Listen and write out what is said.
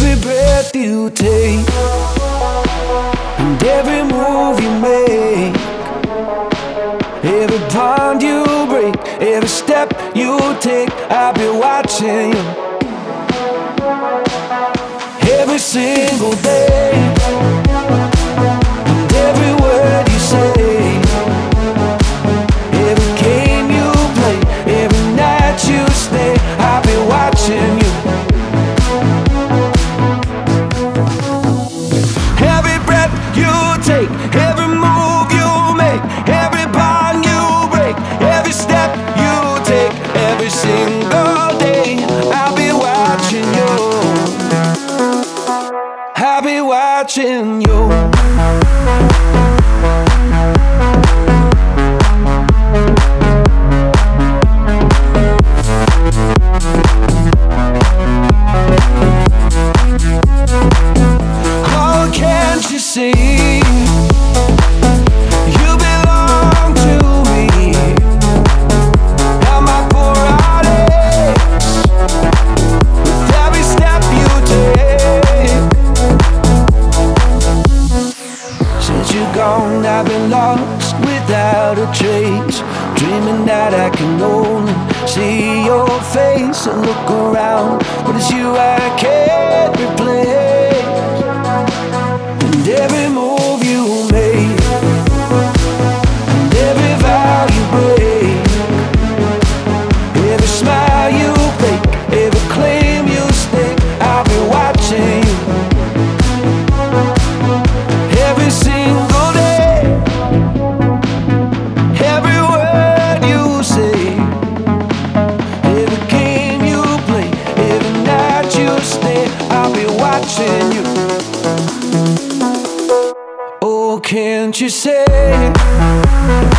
Every breath you take and every move you make, every bond you break, every step you take, I'll be watching you. Every single day and every word you say, every game you play, every night you stay, I'll be watching you. Every breath you take, every move you make, every bond you break, every step you take, every single day, I'll be watching you. I'll be watching you. Oh, can't you see? You belong to me. How my poor heart aches with every step you take. Since you're gone, I've been lost without a trace, dreaming that I can only see your face and look around, but it's you I can't replace. And every move you make, and every vow you break, every smile you fake, every claim you stake, I'll be watching you. Every single day, every word you say, every game you play, every night you stay, I'll be watching you. Oh, can't you say